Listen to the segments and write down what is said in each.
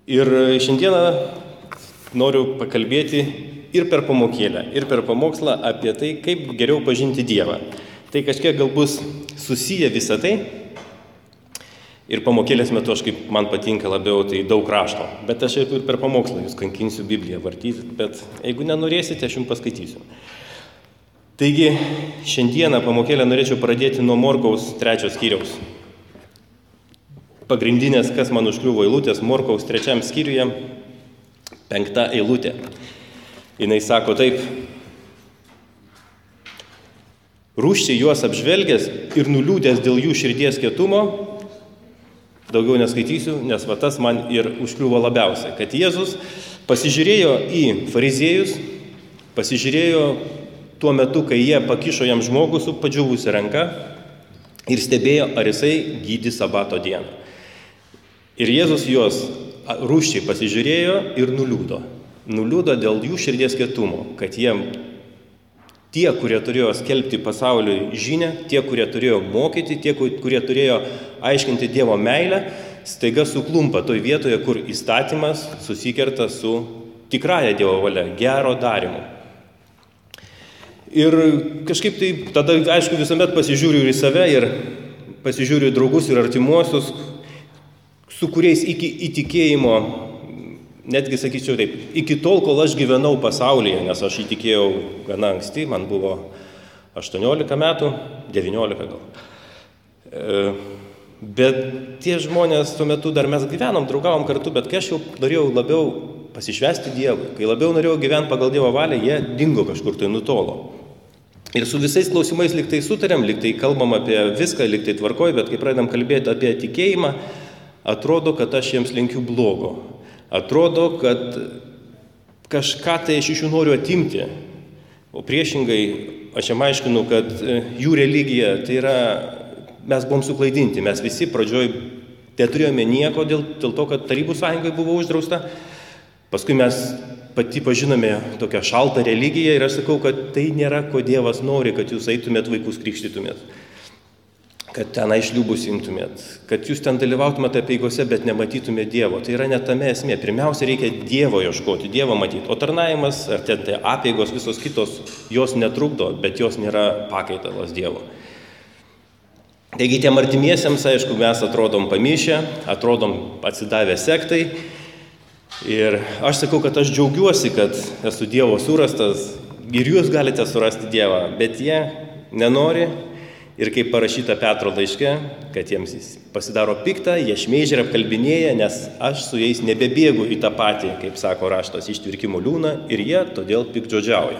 Ir šiandieną noriu pakalbėti ir per pamokėlę, ir per pamokslą apie tai, kaip geriau pažinti Dievą. Tai kažkiek gal bus susiję visą tai. Ir pamokėlės metu aš, kaip man patinka labiau, tai daug rašto. Bet aš ir per pamokslą jūs kankinsiu Bibliją vartyti, bet jeigu nenorėsite, aš jums paskaitysiu. Taigi, šiandieną pamokėlę norėčiau pradėti nuo Morkaus 3 skyriaus. Pagrindinės, kas man užkliuvo eilutės, Morkaus 3 skyriuje, 5 eilutė. Jinai sako taip: rūsčiai juos apžvelgęs ir nuliūdęs dėl jų širdies kietumo, daugiau neskaitysiu, nes va tas man ir užkliuvo labiausiai, kad Jėzus pasižiūrėjo į fariziejus, pasižiūrėjo tuo metu, kai jie pakišo jam žmogų su padžiūvusia ranka ir stebėjo, ar jisai gydys sabato dieną. Ir Jėzus juos rūsčiai pasižiūrėjo ir nuliūdo. Nuliūdo dėl jų širdies kietumo, kad tie, kurie turėjo skelbti pasauliui žinią, tie, kurie turėjo mokyti, tie, kurie turėjo aiškinti Dievo meilę, staiga suklumpa toj vietoje, kur įstatymas susikerta su tikrąja Dievo valia, gero darymu. Ir kažkaip tai tada, aišku, visuomet pasižiūriu ir į save, ir pasižiūriu į draugus ir artimuosius, su kuriais iki įtikėjimo, netgi sakyčiau taip, iki tol, kol aš gyvenau pasaulyje, nes aš įtikėjau gana anksti, man buvo 18 metų, 19 gal. Bet tie žmonės tuo metu dar mes gyvenom, draugavom kartu, bet kai aš jau norėjau labiau pasišvęsti Dievui, kai labiau norėjau gyventi pagal Dievo valią, jie dingo kažkur tai nutolo. Ir su visais klausimais lyg tai sutarėm, lyg tai kalbam apie viską, lyg tai tvarkoj, bet kai pradedam kalbėti apie tikėjimą, atrodo, kad aš jiems linkiu blogo. Atrodo, kad kažką tai aš iš jų noriu atimti. O priešingai, aš jam aiškinu, kad jų religija, tai yra, mes buvom suklaidinti. Mes visi pradžioj neturėjome nieko dėl to, kad Tarybų sąjungai buvo uždrausta. Paskui mes pati pažinome tokią šaltą religiją ir aš sakau, kad tai nėra, ko Dievas nori, kad jūs eitumėt vaikus krikštytumėt. Kad tenai šliūbus imtumėt, kad jūs ten dalyvautumėte apeigose, bet nematytumėte Dievo. Tai yra net tame esmė. Pirmiausia, reikia Dievo ieškoti, Dievo matyti. O tarnavimas, ar ten tai apeigos, visos kitos, jos netrukdo, bet jos nėra pakaitalas Dievo. Taigi tiem artimiesiems, aišku, mes atrodom pamišę, atrodom atsidavę sektai. Ir aš sakau, kad aš džiaugiuosi, kad esu Dievo surastas ir jūs galite surasti Dievą, bet jie nenori. Ir kaip parašyta Petro laiške, kad jiems pasidaro pikta, jie šmeižia ir apkalbinėja, nes aš su jais nebebėgu į tą patį, kaip sako raštas, ištvirkimo liūną, ir jie todėl piktžodžiauja.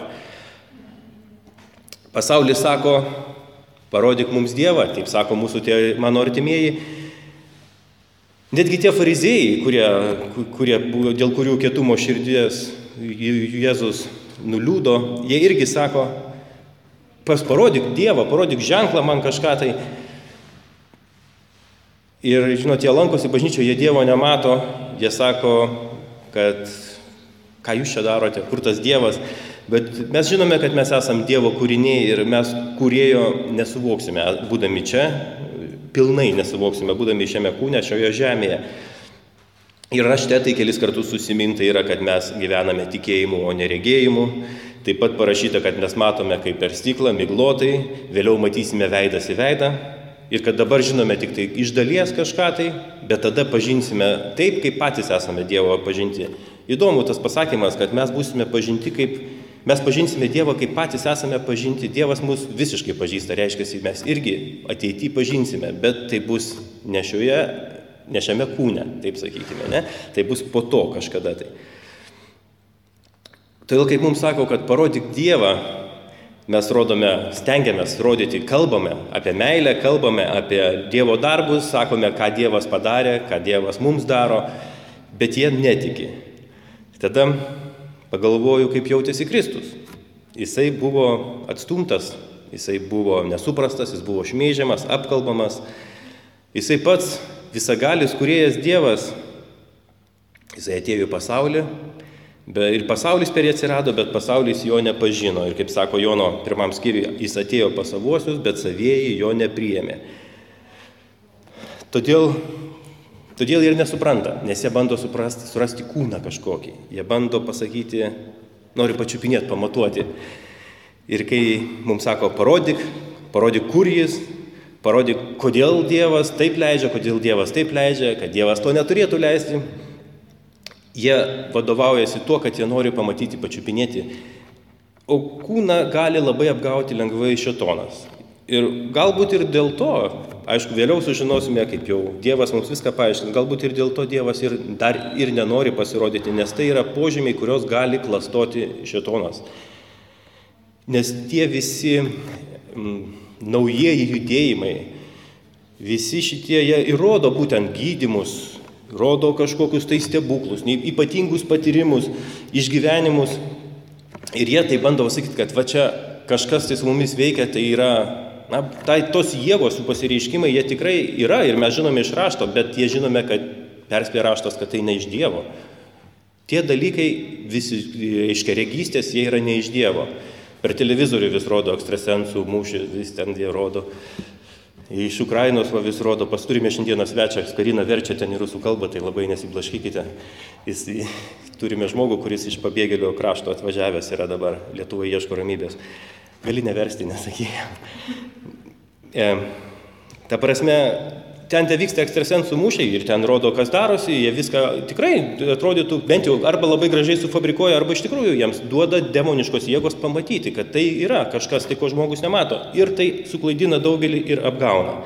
Pasaulis sako, parodyk mums Dievą, taip sako mūsų mano artimieji. Netgi tie fariziejai, dėl kurių kietumo širdies Jėzus nuliūdo, jie irgi sako, parodyk Dievą, parodyk ženklą man kažką tai. Ir, žinot, jie lankosi bažnyčioje, jie Dievo nemato, jie sako, kad ką jūs čia darote, kur tas Dievas. Bet mes žinome, kad mes esam Dievo kūriniai ir mes kūrėjo nesuvoksime, būdami čia, pilnai nesuvoksime, būdami šiame kūne, šioje žemėje. Ir rašte tai kelis kartus susiminta yra, kad mes gyvename tikėjimu, o ne regėjimu. Taip pat parašyta, kad mes matome kaip per stiklą, miglotai, vėliau matysime veidas į veidą. Ir kad dabar žinome tik tai iš dalies kažką tai, bet tada pažinsime taip, kaip patys esame Dievo pažinti. Įdomu tas pasakymas, kad mes būsime pažinti mes pažinsime Dievą, kaip patys esame pažinti. Dievas mus visiškai pažįsta, reiškia, mes irgi ateityje pažinsime, bet tai bus ne šiame kūne, taip sakykime, ne? Tai bus po to kažkada tai. Todėl, kaip mums sako, kad parodyk Dievą, mes stengiamės rodyti, kalbame apie meilę, kalbame apie Dievo darbus, sakome, ką Dievas padarė, ką Dievas mums daro, bet jie netiki. Tada pagalvoju, kaip jautėsi Kristus. Jisai buvo atstumtas, jisai buvo nesuprastas, jis buvo šmeižiamas, apkalbamas. Jisai pats visagalis kūrėjas Dievas, jisai atėjo į pasaulį. Ir pasaulis per jį atsirado, bet pasaulis jo nepažino. Ir kaip sako Jono 1 skyriuje, jis atėjo pas savuosius, bet savieji jo nepriėmė. Todėl Todėl jie ir nesupranta, nes jie bando surasti kūną kažkokį. Jie bando pasakyti, nori pačiupinėti, pamatuoti. Ir kai mums sako, parodyk, kur jis, parodyk, kodėl Dievas taip leidžia, kad Dievas to neturėtų leisti, jie vadovaujasi tuo, kad jie nori pamatyti, pačiupinėti. O kūną gali labai apgauti lengvai šėtonas. Ir galbūt ir dėl to, aišku, vėliau sužinosime, kaip jau Dievas mums viską paaiškins, galbūt ir dėl to Dievas dar nenori pasirodyti, nes tai yra požymiai, kurios gali klastoti šėtonas. Nes tie visi naujieji judėjimai, visi šitie, jie įrodo būtent gydymus, rodo kažkokius tai stebuklus, ypatingus patyrimus, išgyvenimus. Ir jie tai bando sakyti, kad va čia kažkas tai su mumis veikia, tai yra, tos jėgos, jų pasireiškimai, jie tikrai yra ir mes žinome iš rašto, bet jie žinome, kad perspėja raštas, kad tai ne iš Dievo. Tie dalykai, visi, reiškia, regystės, jie yra ne iš Dievo. Per televizorių vis rodo ekstrasensų mūšį, vis ten jie rodo. Iš Ukrainos vis rodo, turime šiandieną svečią, Karina verčia ten į rusų kalbą, tai labai nesiblaškykite. Turime žmogų, kuris iš pabėgėlio krašto atvažiavęs yra dabar, Lietuvoje ieško ramybės. Gali neversti, nesakėjau. Ta prasme, ten vyksta ekstrasensų mūšiai ir ten rodo, kas darosi, jie viską tikrai atrodytų, bent jau arba labai gražiai sufabrikuoja, arba iš tikrųjų jiems duoda demoniškos jėgos pamatyti, kad tai yra kažkas, tai ko žmogus nemato. Ir tai suklaidina daugelį ir apgauna.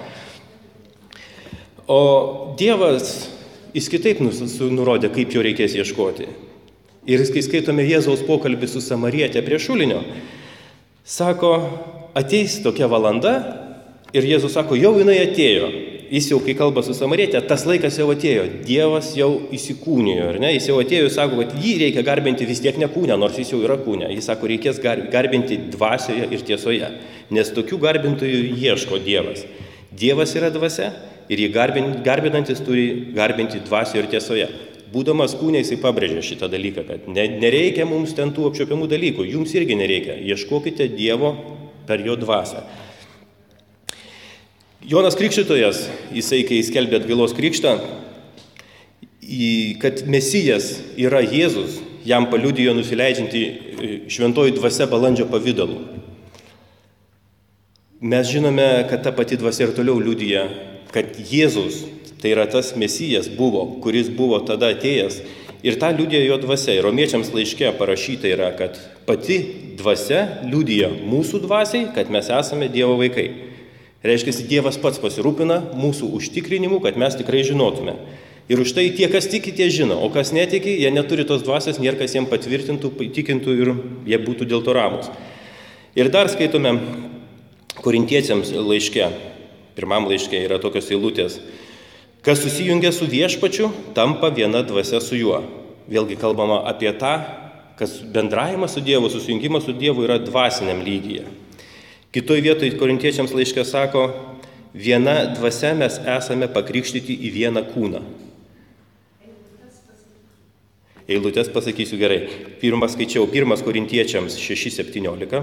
O Dievas, jis kitaip nurodė, kaip jo reikės ieškoti. Ir kai skaitome Jėzaus pokalbį su Samarietė prie šulinio, sako, ateis tokia valanda ir Jėzus sako, jau jinai atėjo. Jis jau, kai kalba su Samarietė, tas laikas jau atėjo, Dievas jau įsikūnijo, ar ne? Jis jau atėjo ir sako, kad jį reikia garbinti vis tiek ne kūne, nors jis jau yra kūne. Jis sako, reikės garbinti dvasioje ir tiesoje, nes tokių garbintojų ieško Dievas. Dievas yra dvasia ir jį garbinantis turi garbinti dvasioje ir tiesoje. Būdamas kūne, jisai pabrėžė šitą dalyką, kad nereikia mums ten tų apčiuopiamų dalykų, jums irgi nereikia, ieškokite Dievo per jo dvasią. Jonas Krikštytojas, jisai, kai skelbė atgailos krikštą, kad Mesijas yra Jėzus, jam paliudijo nusileidžianti šventoji dvasia balandžio pavidalu. Mes žinome, kad ta pati dvasia ir toliau liudija, kad Jėzus, tai yra tas Mesijas buvo, kuris buvo tada atėjęs, ir tą liudija jo dvasia. Ir Romiečiams laiške parašyta yra, kad pati dvasia liudija mūsų dvasiai, kad mes esame Dievo vaikai. Reiškia, Dievas pats pasirūpina mūsų užtikrinimu, kad mes tikrai žinotume. Ir už tai tie, kas tiki, tie žino, o kas netiki, jie neturi tos dvasios, nėra kas jiems patvirtintų, įtikintų ir jie būtų dėl to ramus. Ir dar skaitome Korintiečiams laiške, pirmam laiške yra tokios eilutės, kas susijungia su viešpačiu, tampa viena dvasia su juo. Vėlgi kalbama apie tą, kas bendravimas su Dievu, susijungimas su Dievu yra dvasiniam lygyje. Kitoj vietoj Korintiečiams laiške sako, viena dvasia mes esame pakrikštyti į vieną kūną. Eilutės pasakysiu gerai. Skaičiau 1 Korintiečiams 6:17.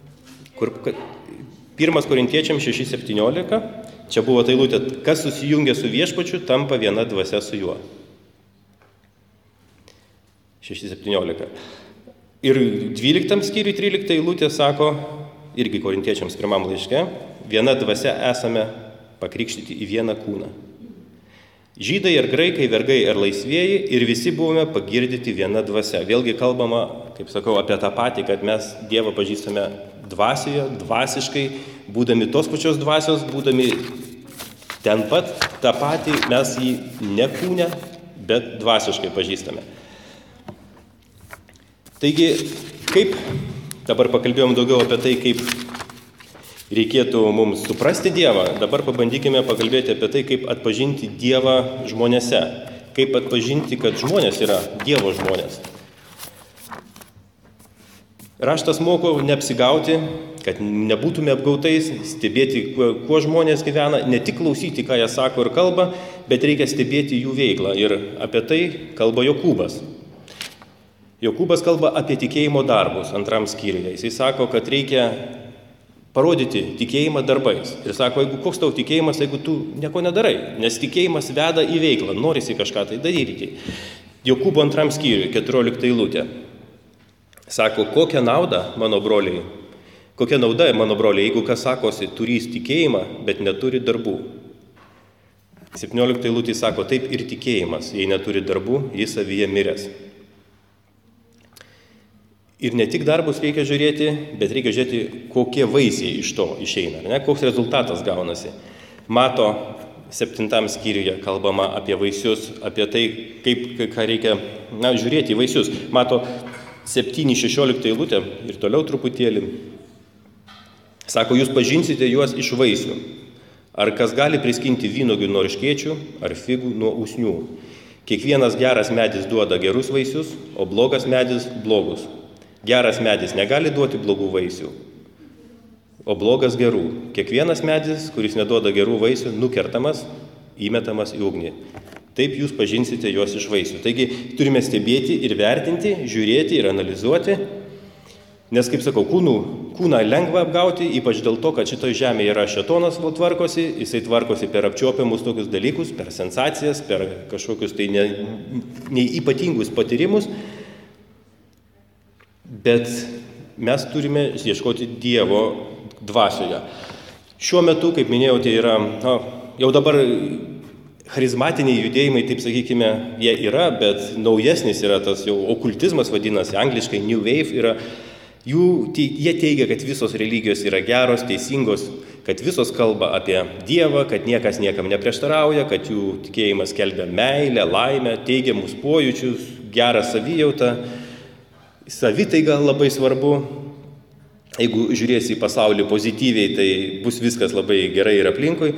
1 Korintiečiams 6:17. Čia buvo ta eilutė, kas susijungia su viešpačiu, tampa viena dvasia su juo. 6:17. Ir 12 skyriui 13 eilutė sako, irgi Korintiečiams pirmam laiške, viena dvasia esame pakrikštyti į vieną kūną. Žydai ir graikai, vergai ir laisvieji ir visi buvome pagirdyti viena dvasia. Vėlgi kalbama, kaip sakau, apie tą patį, kad mes Dievą pažįstame dvasioje, dvasiškai, būdami tos pačios dvasios, būdami ten pat tą patį, mes jį ne kūne, bet dvasiškai pažįstame. Taigi, kaip dabar pakalbėjom daugiau apie tai, kaip reikėtų mums suprasti Dievą. Dabar pabandykime pakalbėti apie tai, kaip atpažinti Dievą žmonėse. Kaip atpažinti, kad žmonės yra Dievo žmonės. Raštas moko neapsigauti, kad nebūtume apgautais, stebėti, kuo žmonės gyvena, ne tik klausyti, ką jie sako ir kalba, bet reikia stebėti jų veiklą. Ir apie tai kalba Jokūbas. Jokūbas kalba apie tikėjimo darbus 2 skyriuje. Jisai sako, kad reikia parodyti tikėjimą darbais. Ir sako, jeigu koks tau tikėjimas, jeigu tu nieko nedarai, nes tikėjimas veda į veiklą, norisi kažką tai daryti. Jokūbo 2 skyriui, 14 eilutė. Sako, kokia nauda, mano broliai, jeigu kas sakosi, turys tikėjimą, bet neturi darbų. 17 eilutė sako, taip ir tikėjimas, jei neturi darbų, jis savyje miręs. Ir ne tik darbus reikia žiūrėti, bet reikia žiūrėti, kokie vaisiai iš to išeina, ne? Koks rezultatas gaunasi. Mato 7 skyriuje kalbama apie vaisius, apie tai, ką reikia žiūrėti į vaisius. Mato 7:16 eilutė ir toliau truputėlį. Sako, jūs pažinsite juos iš vaisių. Ar kas gali priskinti vynuogių nuo erškėčių, ar figų nuo usnių. Kiekvienas geras medis duoda gerus vaisius, o blogas medis blogus. Geras medis negali duoti blogų vaisių, o blogas gerų. Kiekvienas medis, kuris neduoda gerų vaisių, nukertamas, įmetamas į ugnį. Taip jūs pažinsite juos iš vaisių. Taigi turime stebėti ir vertinti, žiūrėti ir analizuoti, nes, kaip sakau, kūną lengva apgauti, ypač dėl to, kad šitoje žemėje yra šėtonas tvarkosi, jisai tvarkosi per apčiuopiamus tokius dalykus, per sensacijas, per kažkokius tai neįpatingus patyrimus. Bet mes turime ieškoti Dievo dvasioje. Šiuo metu, kaip minėjau, tai yra, jau dabar charizmatiniai judėjimai, taip sakykime, jie yra, bet naujesnis yra tas jau okultizmas vadinasi, angliškai New Wave yra. Jie teigia, kad visos religijos yra geros, teisingos, kad visos kalba apie Dievą, kad niekas niekam neprieštarauja, kad jų tikėjimas skelbia meilę, laimę, teigiamus pojūčius, gerą savijautą. Savitaiga labai svarbu. Jeigu žiūrėsi į pasaulį pozityviai, tai bus viskas labai gerai ir aplinkui.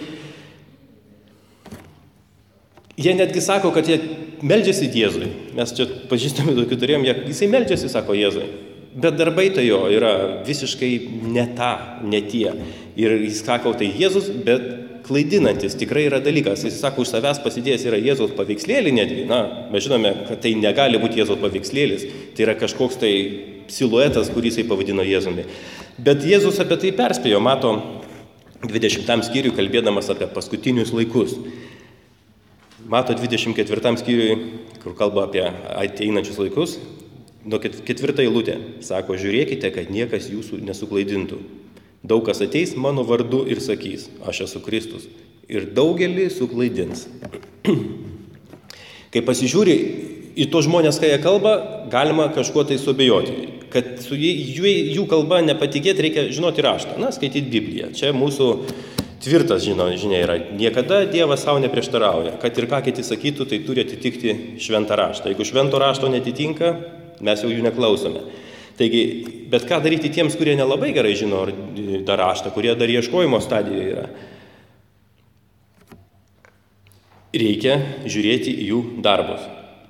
Jie netgi sako, kad jie meldžiasi Jėzui. Mes čia pažįstami tokių turėjom, jisai meldžiasi, sako Jėzui. Bet darbai tai jo yra visiškai ne tie. Ir jis sako, tai Jėzus, bet klaidinantis tikrai yra dalykas. Jis sako, už savęs pasidėjęs yra Jėzaus paveikslėlį netgi. Mes žinome, kad tai negali būti Jėzaus paveikslėlis. Tai yra kažkoks tai siluetas, kurį jisai pavadino Jėzumi. Bet Jėzus apie tai perspėjo, mato 20 skyriui, kalbėdamas apie paskutinius laikus. Mato 24 skyriui, kur kalba apie ateinančius laikus, nuo 4 eilutė. Sako, žiūrėkite, kad niekas jūsų nesuklaidintų. Daug kas ateis mano vardu ir sakys, aš esu Kristus. Ir daugelį suklaidins. Kai pasižiūri į to žmonės, kai jie kalba, galima kažkuo tai suabejoti. Kad su jų kalba nepatikėti, reikia žinoti raštą. Skaityti Bibliją. Čia mūsų tvirtas žinia yra. Niekada Dievas savo neprieštarauja. Kad ir ką kiti sakytų, tai turi atitikti šventą raštą. Jeigu švento rašto netitinka, mes jau jų neklausome. Taigi, bet ką daryti tiems, kurie nelabai gerai žino dar raštą, kurie dar ieškojimo stadijoje yra? Reikia žiūrėti į jų darbus.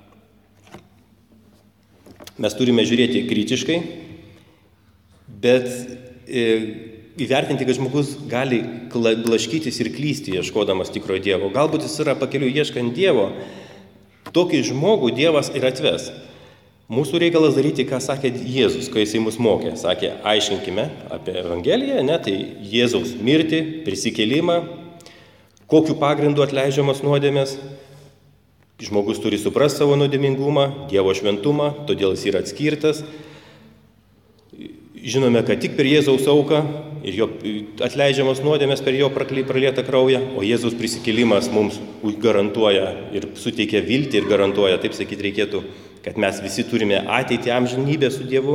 Mes turime žiūrėti kritiškai, bet įvertinti, kad žmogus gali blaškytis ir klysti ieškodamas tikrojo Dievo. Galbūt jis yra pakeliui ieškant Dievo. Tokį žmogų Dievas ir atves. Mūsų reikalas daryti, ką sakė Jėzus, kai jisai mus mokė. Sakė, aiškinkime apie Evangeliją, tai Jėzaus mirtį, prisikėlimą, kokiu pagrindu atleidžiamas nuodėmės. Žmogus turi suprasti savo nuodėmingumą, Dievo šventumą, todėl jis yra atskirtas. Žinome, kad tik per Jėzaus auką ir jo atleidžiamas nuodėmės per jo pralietą kraują, o Jėzaus prisikėlimas mums garantuoja ir suteikia viltį ir garantuoja, taip sakyti reikėtų, kad mes visi turime ateitį amžinybę su Dievu.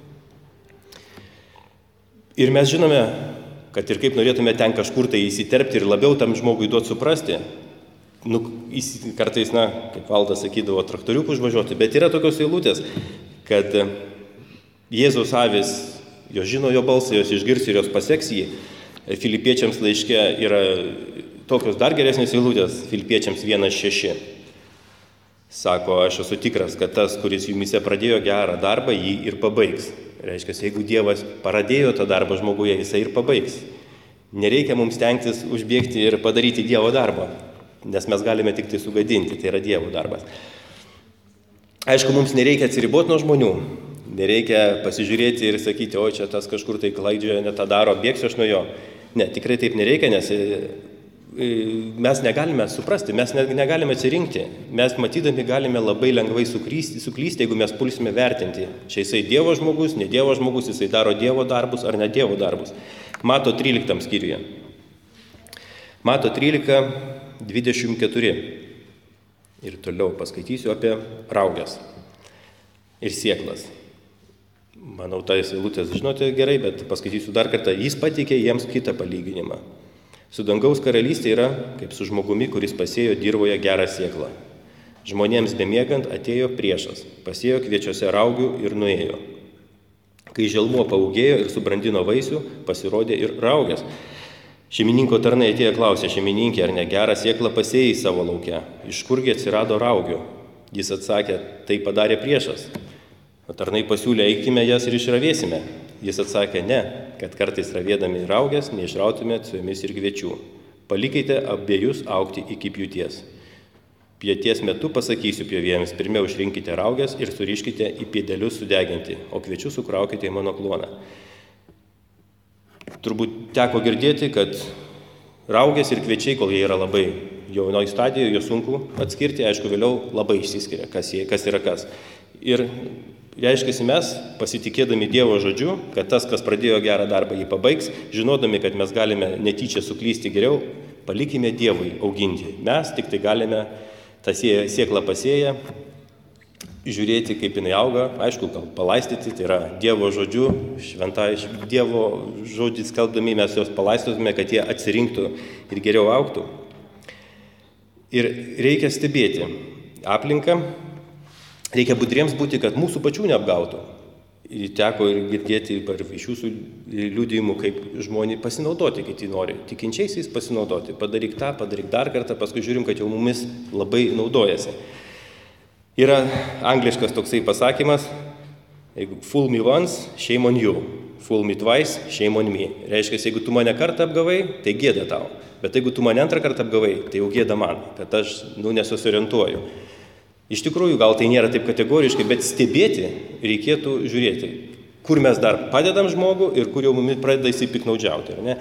Ir mes žinome, kad ir kaip norėtume ten kažkur tai įsiterpti ir labiau tam žmogui duoti suprasti, kartais, kaip Valdas sakydavo, traktoriukų užvažiuoti, bet yra tokios eilutės, kad Jėzaus avis, jos žino jo balsą, jos išgirs ir jos paseks jį. Filipiečiams laiške yra tokios dar geresnės eilutės, Filipiečiams 1:6. Sako, aš esu tikras, kad tas, kuris jumise pradėjo gerą darbą, jį ir pabaigs. Reiškia, jeigu Dievas pradėjo tą darbą žmoguje, jisai ir pabaigs. Nereikia mums stengtis užbėgti ir padaryti Dievo darbą, nes mes galime tik tai sugadinti, tai yra Dievo darbas. Aišku, mums nereikia atsiriboti nuo žmonių, Nereikia pasižiūrėti ir sakyti, o čia tas kažkur tai klaidžioja, ne tą daro, bėgsiu aš nuo jo. Ne, tikrai taip nereikia, nes mes negalime suprasti, mes negalime atsirinkti. Mes matydami galime labai lengvai suklysti, jeigu mes pulsime vertinti. Čia jisai Dievo žmogus, ne Dievo žmogus, jisai daro Dievo darbus ar ne Dievo darbus. Mato 13 skyriuje. Mato 13, 24. Ir toliau paskaitysiu apie rauges ir sieklas. Manau, tas eilutės žinote gerai, bet paskaitysiu dar kartą. Jis pateikė jiems kitą palyginimą. Su dangaus karalystė yra kaip su žmogumi, kuris pasėjo dirvoje gerą sėklą. Žmonėms bemiegant atėjo priešas, pasėjo kviečiuose raugių ir nuėjo. Kai želmuo paaugėjo ir subrandino vaisių, pasirodė ir raugės. Šeimininko tarnai atėjo klausė šeimininkė, ar ne gerą sėklą pasėjai savo lauke. Iš kurgi atsirado raugių? Jis atsakė, tai padarė priešas. O tarnai pasiūlė, eikime jas ir išravėsime. Jis atsakė, ne, kad kartais ravėdami raugės, neišrautumėt su jomis ir kviečių. Palikite abiejus augti iki pjūties. Pjūties metu pasakysiu pjovėjams, pirmiau išrinkite raugės ir suriškite į pėdelius sudeginti, o kviečius sukraukite į mano kloną. Turbūt teko girdėti, kad raugės ir kviečiai, kol jie yra labai jaunoj stadijoje, juos sunku atskirti, aišku, vėliau labai išsiskiria, kas yra kas. Ir reiškiasi mes, pasitikėdami Dievo žodžiu, kad tas, kas pradėjo gerą darbą, jį pabaigs, žinodami, kad mes galime netyčia suklysti geriau, palikime Dievui auginti. Mes tik tai galime tą sėklą pasėję, žiūrėti, kaip jinai auga, aišku, gal palaistyti, tai yra Dievo žodžiu, Dievo žodį skelbdami mes juos palaistytume, kad jie atsirinktų ir geriau augtų. Ir reikia stebėti aplinką, reikia budriems būti, kad mūsų pačių neapgautų. Ir teko ir girdėti iš jūsų liudijimų, kaip žmonės pasinaudoti, kiti nori, tikinčiaisiais pasinaudoti, padaryk tą, padaryk dar kartą, paskui žiūrim, kad jau mumis labai naudojasi. Yra angliškas toksai pasakymas, fool me once, shame on you, fool me twice, shame on me. Reiškia, jeigu tu mane kartą apgavai, tai gėda tau, bet jeigu tu mane antrą kartą apgavai, tai jau gėda man, kad aš nesusiorientuoju. Iš tikrųjų, gal tai nėra taip kategoriškai, bet stebėti reikėtų žiūrėti, kur mes dar padedam žmogų ir kur jau mumis pradeda jisai piknaudžiauti, ar ne?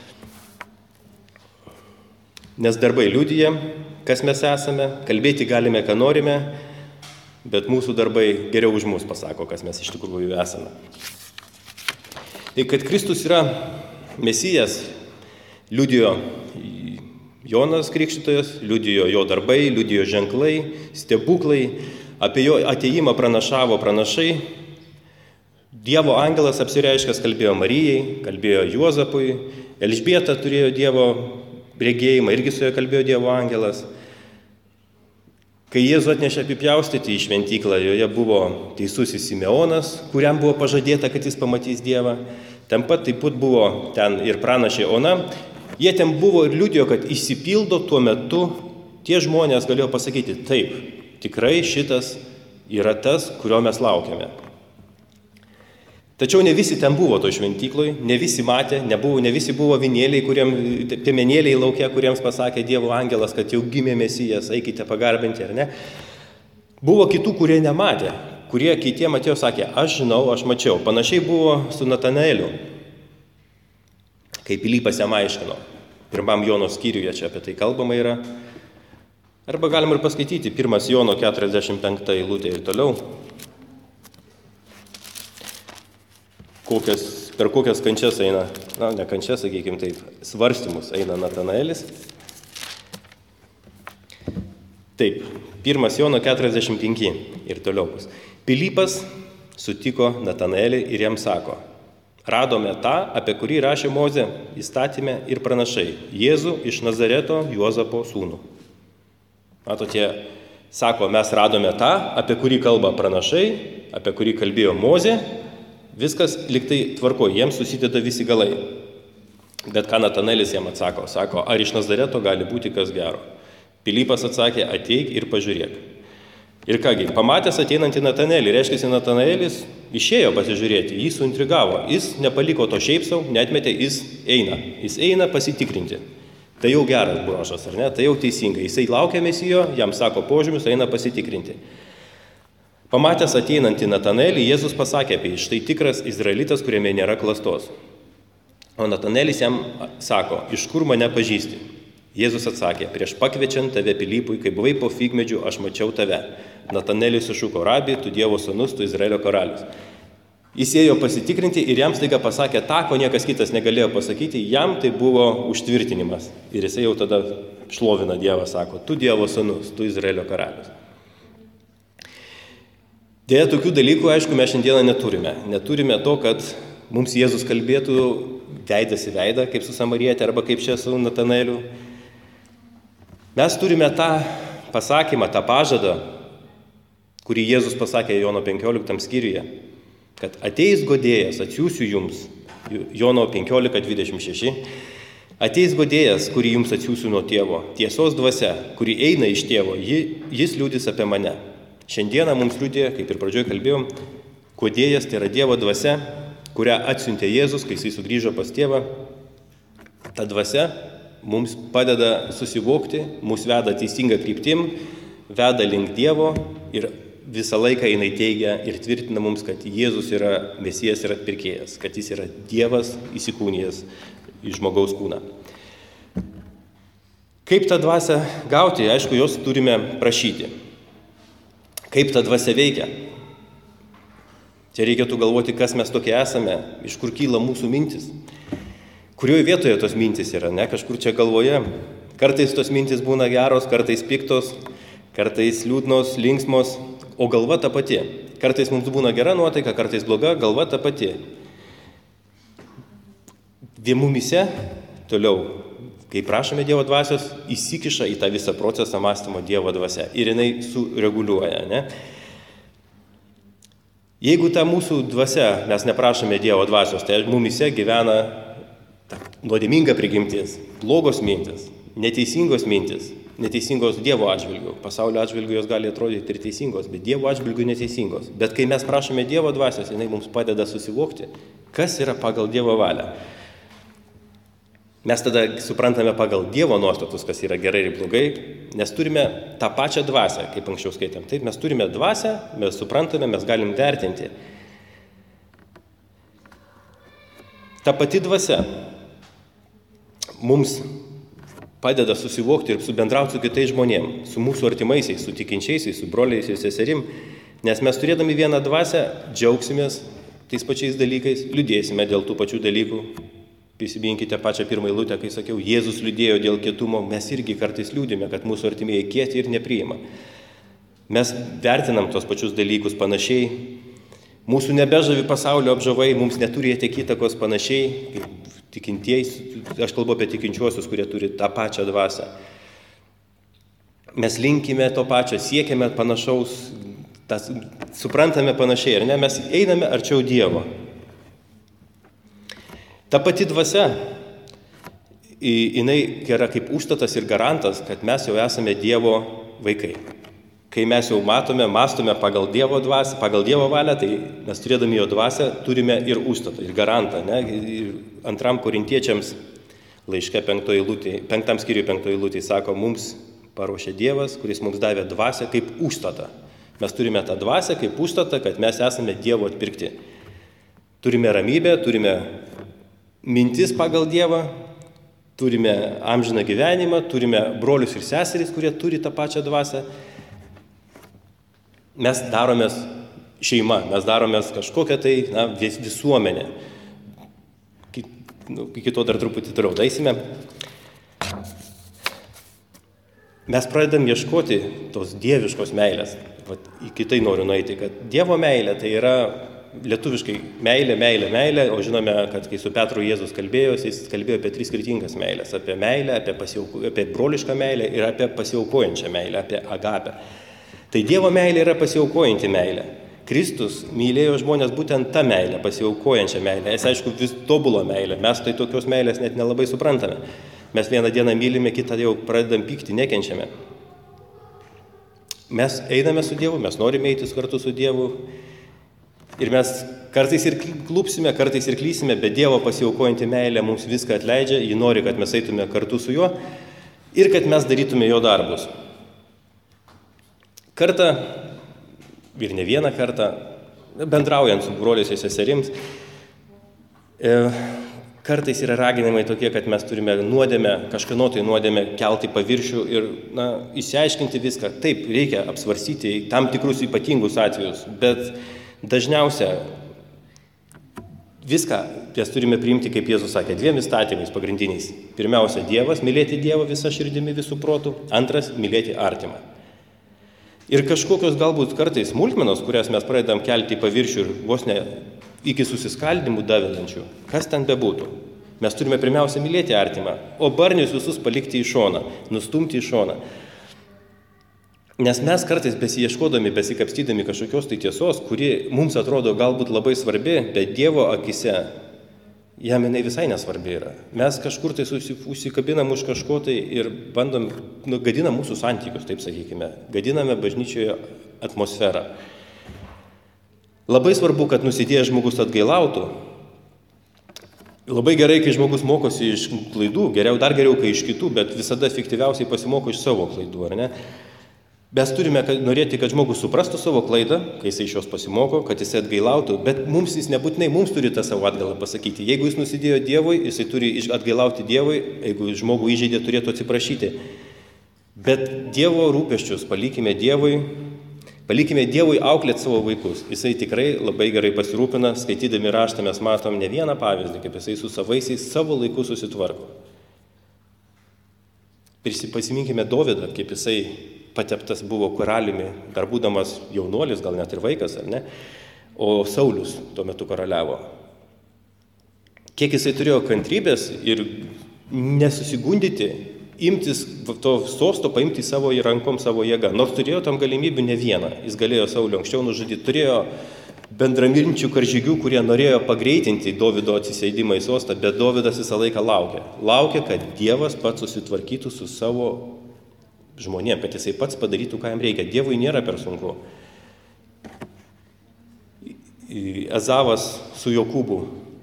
Nes darbai liudija, kas mes esame, kalbėti galime, ką norime, bet mūsų darbai geriau už mus pasako, kas mes iš tikrųjų esame. Tai kad Kristus yra Mesijas, liudijo Jonas Krikštytojas, liudijo jo darbai, liudijo ženklai, stebuklai, apie jo atėjimą pranašavo pranašai. Dievo angelas apsireiškęs kalbėjo Marijai, kalbėjo Juozapui, Elžbieta turėjo Dievo regėjimą, irgi su juo kalbėjo Dievo angelas. Kai Jėzų atnešė apipjaustyti į šventyklą, joje buvo teisusis Simeonas, kuriam buvo pažadėta, kad jis pamatys Dievą. Ten pat taip pat buvo ten ir pranašė Ona. Jie ten buvo ir liudijo, kad išsipildo tuo metu, tie žmonės galėjo pasakyti, taip, tikrai šitas yra tas, kurio mes laukiame. Tačiau ne visi ten buvo to šventykloj, ne visi matė, ne visi buvo vinėliai, piemenėliai lauke, kuriems pasakė Dievo angelas, kad jau gimė Mesijas, eikite pagarbinti, ar ne. Buvo kitų, kurie nematė, kurie kitiem atėjo sakė, aš žinau, aš mačiau. Panašiai buvo su Natanaeliu, kai Pilypas jam aiškino. 1 Jono skyriuje čia apie tai kalbama yra. Arba galim ir paskaityti 1 Jono 45 eilutę ir toliau. Per kokias kančias eina, ne kančias, sakykime taip, svarstymus eina Natanaelis. Taip, 1 Jono 45 ir toliau bus. Pilypas sutiko Natanaelį ir jam sako, radome tą, apie kurį rašė Mozė įstatyme ir pranašai, Jėzų iš Nazareto Juozapo sūnų. Matote, sako, mes radome tą, apie kurį kalba pranašai, apie kurį kalbėjo Mozė. Viskas liktai tvarko, jiems susideda visi galai. Bet ką Natanaelis jam atsako? Sako, ar iš Nazareto gali būti kas gero? Pilypas atsakė, ateik ir pažiūrėk. Ir kągi, pamatęs ateinantį Natanaelį, reiškia, Natanaelis išėjo pasižiūrėti, jį suintrigavo. Jis nepaliko to šiaip sau, neatmetė, jis eina pasitikrinti. Tai jau geras bruožas, ar ne? Tai jau teisingai. Jisai laukia Mesijo, jam sako požymius, eina pasitikrinti. Pamatęs ateinantį Natanaelį, Jėzus pasakė apie jį, štai tikras izraelitas, kuriame nėra klastos. O Natanaelis jam sako, iš kur mane pažįsti? Jėzus atsakė, prieš pakviečiant tave Pilypui, kai buvai po figmedžiu, aš mačiau tave. Natanaelis sušuko, rabi, tu Dievo sūnus, tu Izraelio karalius. Jis ėjo pasitikrinti ir jam staiga pasakė tą, ko niekas kitas negalėjo pasakyti, jam tai buvo užtvirtinimas. Ir jisai jau tada šlovina Dievą, sako, tu Dievo sūnus, tu Izraelio karalius. Deja, tokių dalykų, aišku, mes šiandieną neturime. Neturime to, kad mums Jėzus kalbėtų veidas į veidą, kaip su Samarietė arba kaip čia su Natanaeliu. Mes turime tą pasakymą, tą pažadą, kurį Jėzus pasakė Jono 15 skyriuje, kad ateis godėjas, atsiųsiu jums, Jono 15:26, ateis godėjas, kurį jums atsiųsiu nuo tėvo, tiesos dvasia, kuri eina iš tėvo, jis liudys apie mane. Šiandieną mums liudė, kaip ir pradžioje kalbėjom, godėjas tai yra Dievo dvasia, kurią atsiuntė Jėzus, kai jisai sugrįžo pas tėvą. Ta dvasia mums padeda susivokti, mus veda teisinga kryptim, veda link Dievo ir visą laiką jinai teigia ir tvirtina mums, kad Jėzus yra Mesijas ir atpirkėjas, kad jis yra Dievas įsikūnijęs į žmogaus kūną. Kaip tą dvasią gauti? Aišku, jos turime prašyti. Kaip ta dvasia veikia? Čia reikėtų galvoti, kas mes tokie esame, iš kur kyla mūsų mintis. Kurioje vietoje tos mintis yra, ne kažkur čia galvoje. Kartais tos mintis būna geros, kartais piktos, kartais liūdnos, linksmos, o galva ta pati. Kartais mums būna gera nuotaika, kartais bloga, galva ta pati. Mumyse toliau, kai prašome Dievo dvasios, įsikiša į tą visą procesą mąstymo Dievo dvasia ir jinai sureguliuoja. Ne? Jeigu ta mūsų dvasia mes neprašome Dievo dvasios, tai mumyse gyvena nuodėminga prigimtis, blogos mintis, neteisingos mintis, neteisingos Dievo atžvilgių. Pasaulio atžvilgių jos gali atrodyti ir teisingos, bet Dievo atžvilgių neteisingos. Bet kai mes prašome Dievo dvasios, jinai mums padeda susivokti, kas yra pagal Dievo valią. Mes tada suprantame pagal Dievo nuostatus, kas yra gerai ir blogai, nes turime tą pačią dvasią, kaip anksčiau skaitėm. Taip, mes turime dvasią, mes suprantame, mes galim vertinti. Ta pati dvasia mums padeda susivokti ir subendrauti su kitais žmonėmis, su mūsų artimaisiais, su tikinčiaisiais, su broliais ir seserim, nes mes turėdami vieną dvasią džiaugsimės tais pačiais dalykais, liūdėsime dėl tų pačių dalykų. Prisiminkite pačią pirmą eilutę, kai sakiau, Jėzus liūdėjo dėl kietumo, mes irgi kartais liūdime, kad mūsų artimieji kieti ir nepriima. Mes vertinam tos pačius dalykus panašiai, mūsų nebežavi pasaulio apžavai, mums neturi tiek įtakos panašiai, kaip tikintieji, aš kalbu apie tikinčiuosius, kurie turi tą pačią dvasią. Mes linkime to pačio, siekiame panašaus, suprantame panašiai, ar ne, mes einame arčiau Dievo. Ta pati dvasia, jinai yra kaip užstatas ir garantas, kad mes jau esame Dievo vaikai. Kai mes jau mąstome pagal Dievo dvasią, pagal Dievo valią, tai mes turėdami jo dvasią turime ir užstatą, ir garantą. Ne? Ir 2 Korintiečiams laiške 5 skyriui 5 eilutė sako, mums paruošė Dievas, kuris mums davė dvasią kaip užstatą. Mes turime tą dvasią kaip užstatą, kad mes esame Dievo atpirkti. Turime ramybę, turime mintis pagal Dievą, turime amžiną gyvenimą, turime brolius ir seseris, kurie turi tą pačią dvasią. Mes daromės šeima, mes daromės kažkokią tai visuomenę. Iki to dar truputį toliau daisime. Mes pradedam ieškoti tos dieviškos meilės. Iki tai noriu nueiti, kad Dievo meilė tai yra lietuviškai meilė, o žinome, kad kai su Petru Jėzus kalbėjosi, jis kalbėjo apie 3 skirtingas meilės. Apie meilę, apie brolišką meilę ir apie pasiaukojančią meilę, apie agapę. Tai Dievo meilė yra pasiaukojanti meilė. Kristus mylėjo žmonės būtent tą meilę, pasiaukojančią meilę. Jis aišku vis tobulo meilę, mes tai tokios meilės net nelabai suprantame. Mes vieną dieną mylime, kitą jau pradedam pykti, nekenčiame. Mes einame su Dievu, mes norime eiti kartu su Dievu. Ir mes kartais ir klupsime, kartais ir klysime, bet Dievo pasiaukojanti meilė mums viską atleidžia, ji nori, kad mes eitume kartu su juo ir kad mes darytume jo darbus. Kartą ir ne vieną kartą, bendraujant su broliais ir seserims, kartais yra raginimai tokie, kad mes turime nuodėmę, kažkieno tai nuodėmę kelti paviršių ir išsiaiškinti viską. Taip, reikia apsvarstyti tam tikrus ypatingus atvejus, bet dažniausia viską mes turime priimti, kaip Jėzus sakė, 2 įstatymais pagrindiniais. Pirmiausia, Dievas, mylėti Dievą visą širdimi, visų protų. Antras, mylėti artimą. Ir kažkokios galbūt kartais smulkmenos, kurias mes pradedam kelti į paviršių ir vos ne iki susiskaldimų davedančių, kas ten bebūtų. Mes turime pirmiausia mylėti artimą, o barnius visus palikti į šoną, nustumti į šoną. Nes mes kartais besiieškodami, besikapstydami kažkokios tai tiesos, kuri mums atrodo galbūt labai svarbi, bet Dievo akise jam jinai visai nesvarbi yra. Mes kažkur tai užsikabinam už kažko tai ir bandom, gadinam mūsų santykius, taip sakykime, gadiname bažnyčioje atmosferą. Labai svarbu, kad nusidėjęs žmogus atgailautų. Labai gerai, kai žmogus mokosi iš klaidų, dar geriau, kai iš kitų, bet visada efektyviausiai pasimoko iš savo klaidų, ar ne? Mes turime norėti, kad žmogus suprastų savo klaidą, kai jis iš jos pasimoko, kad jis atgailautų, bet jis nebūtinai mums turi tą savo atgailą pasakyti. Jeigu jis nusidėjo Dievui, jisai turi atgailauti Dievui, jeigu žmogų įžeidė, turėtų atsiprašyti. Bet Dievo rūpesčius palikime Dievui auklėti savo vaikus. Jisai tikrai labai gerai pasirūpina, skaitydami raštą mes matom ne vieną pavyzdį, kaip jisai su savaisiais savo laiku susitvarko. Pasiminkime Dovydą, kaip jisai pateptas buvo karaliumi, dar būdamas jaunuolis, gal net ir vaikas, ar ne, o Saulius tuo metu karaliavo. Kiek jisai turėjo kantrybės ir nesusigundyti, imtis to sosto, paimti savo rankom, savo jėgą. Nors turėjo tam galimybių ne vieną. Jis galėjo Saulį anksčiau nužudyti, turėjo bendraminčių karžygių, kurie norėjo pagreitinti Dovydo atsisėdimą į sostą, bet Dovydas visą laiką laukė. Laukė, kad Dievas pats susitvarkytų su savo žmonėm, kad jisai pats padarytų, ką jam reikia. Dievui nėra per sunku. Ezavas su Jokūbu.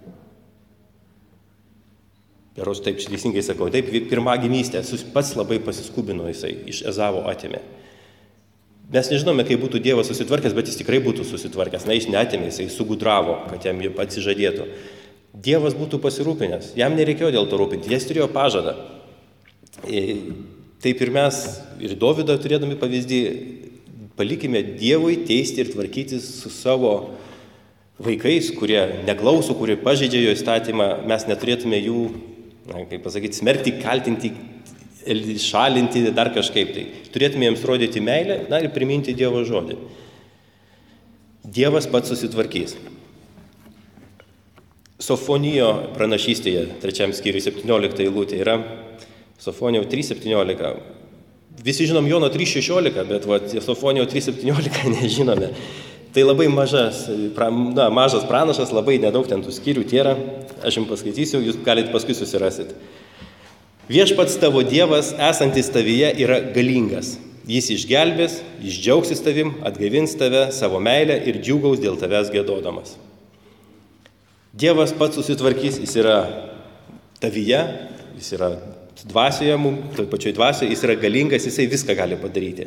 Peros taip teisingai sakau, taip pirmagimystė, pats labai pasiskubino jisai, iš Ezavo atėmė. Mes nežinome, kaip būtų Dievas susitvarkęs, bet jis tikrai būtų susitvarkęs. Jis neatėmė, jisai sugudravo, kad jam atsižadėtų. Dievas būtų pasirūpinęs, jam nereikėjo dėl to rūpinti, jis turėjo pažadą. Taip ir mes, ir Dovydą turėdami pavyzdį, palikime Dievui teisti ir tvarkytis su savo vaikais, kurie neklauso, kurie pažeidžia jo įstatymą. Mes neturėtume jų, smerkti, kaltinti, šalinti, dar kažkaip tai. Turėtume jiems rodyti meilę, ir priminti Dievo žodį. Dievas pats susitvarkys. Sofonijo pranašystėje, 3 skyriui 17 eilutė yra Sofonijo 3.17. Visi žinom Jono 3.16, bet Sofonijo 3.17 nežinome. Tai labai mažas pranašas, labai nedaug ten tų skyrių tėra. Aš jums paskaitysiu, jūs galite paskui susirasit. Viešpats tavo Dievas, esantis tavyje, yra galingas. Jis išgelbės, jis džiaugsis tavim, atgaivins tave, savo meilę ir džiūgaus dėl tavęs gėdodamas. Dievas pats susitvarkys, jis yra tavyje, jis yra dvasioje, toj pačioj dvasioje, jis yra galingas, jisai viską gali padaryti.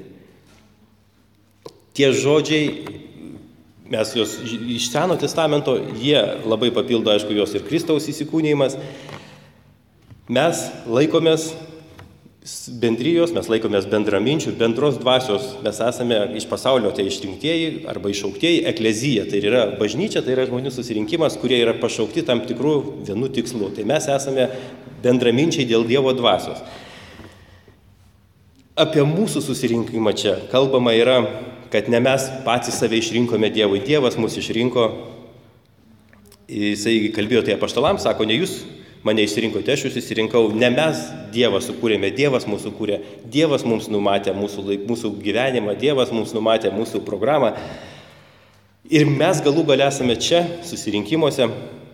Tie žodžiai, mes juos iš Seno testamento, jie labai papildo, aišku, jos ir Kristaus įsikūnijimas. Mes laikomės bendrijos, mes laikomės bendraminčių, bendros dvasios, mes esame iš pasaulio tai išrinktieji arba iššauktieji, eklezija, tai yra bažnyčia, tai yra žmonių susirinkimas, kurie yra pašaukti tam tikrų vienų tikslų. Tai mes esame bendraminčiai dėl Dievo dvasios. Apie mūsų susirinkimą čia kalbama yra, kad ne mes patys save išrinkome Dievui, Dievas mus išrinko. Jisai kalbėjo tai apaštalams, sako, ne jūs mane išsirinkote, aš jūs išsirinkau, ne mes Dievą sukūrėme, Dievas mūsų kūrė, Dievas mums numatė mūsų gyvenimą, Dievas mums numatė mūsų programą. Ir mes galų gale esame čia, susirinkimuose.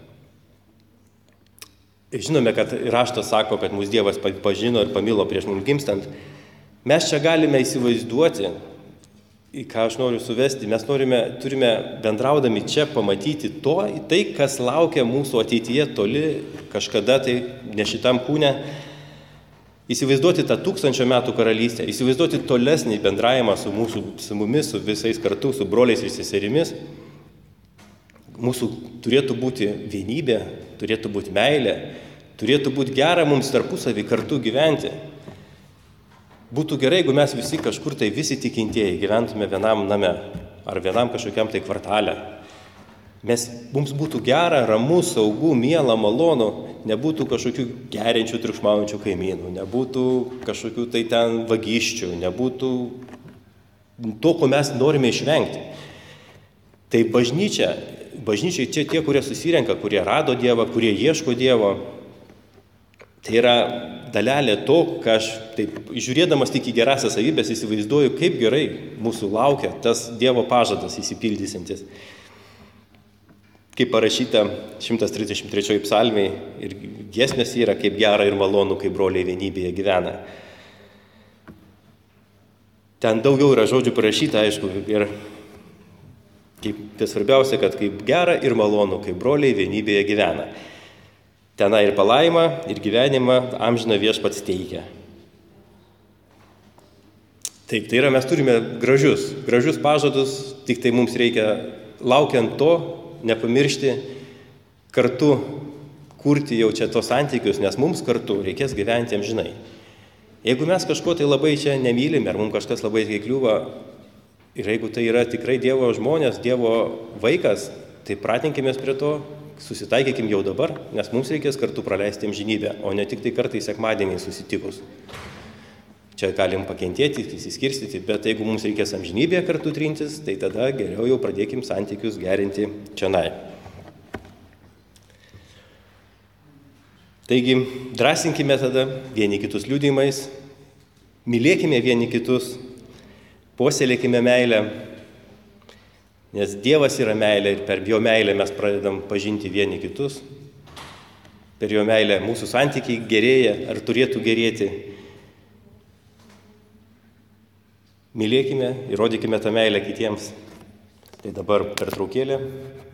Žinome, kad raštas sako, kad mūsų Dievas pažino ir pamilo prieš mums gimstant. Mes čia galime įsivaizduoti, į ką aš noriu suvesti, mes turime bendraudami čia pamatyti tai, kas laukia mūsų ateityje toli, kažkada tai ne šitam kūne. įsivaizduoti tą 1000 metų karalystę, įsivaizduoti tolesnį bendravimą su mumis, su visais kartu, su broliais ir seserimis. Mūsų turėtų būti vienybė, turėtų būti meilė, turėtų būti gera mums tarpusavį kartu gyventi. Būtų gerai, jeigu mes visi kažkur tai visi tikintieji gyventume vienam name ar vienam kažkokiam tai kvartale. Mums būtų gera, ramu, saugu, miela, malonu, nebūtų kažkokių geriančių, triukšmaujančių kaimynų, nebūtų kažkokių tai ten vagysčių, nebūtų to, ko mes norime išvengti. Tai bažnyčiai čia tie, kurie susirenka, kurie rado Dievą, kurie ieško Dievo, tai yra dalelė to, ką aš taip, žiūrėdamas tik į gerąsias savybės įsivaizduoju, kaip gerai mūsų laukia tas Dievo pažadas įsipildysintis. Kaip parašyta 133 psalmėj ir giesmės yra, kaip gera ir malonu, kai broliai vienybėje gyvena. Ten daugiau yra žodžių parašyta, aišku, ir tai svarbiausia, kad kaip gera ir malonu, kai broliai vienybėje gyvena. Tenai ir palaimą, ir gyvenimą amžiną viešpats teikia. Taip, tai yra, mes turime gražius pažadus, tik tai mums reikia, laukiant to, nepamiršti kartu kurti jau čia tos santykius, nes mums kartu reikės gyventi amžinai. Jeigu mes kažko tai labai čia nemylime, ar mums kažkas labai kliūva, ir jeigu tai yra tikrai Dievo žmonės, Dievo vaikas, tai pratinkime prie to, susitaikykim jau dabar, nes mums reikės kartu praleisti amžinybę, o ne tik tai kartais sekmadienį susitikus. Čia galim pakentėti, įsiskirstyti, bet jeigu mums reikės amžinybėje kartu trintis, tai tada geriau jau pradėkim santykius gerinti čionai. Taigi, drąsinkime tada vieni kitus liudijimais, mylėkime vieni kitus, puoselėkime meilę, nes Dievas yra meilė ir per jo meilę mes pradedam pažinti vieni kitus. Per jo meilę mūsų santykiai gerėja ar turėtų gerėti. Mylėkime ir rodykime tą meilę kitiems. Tai dabar pertraukėlė.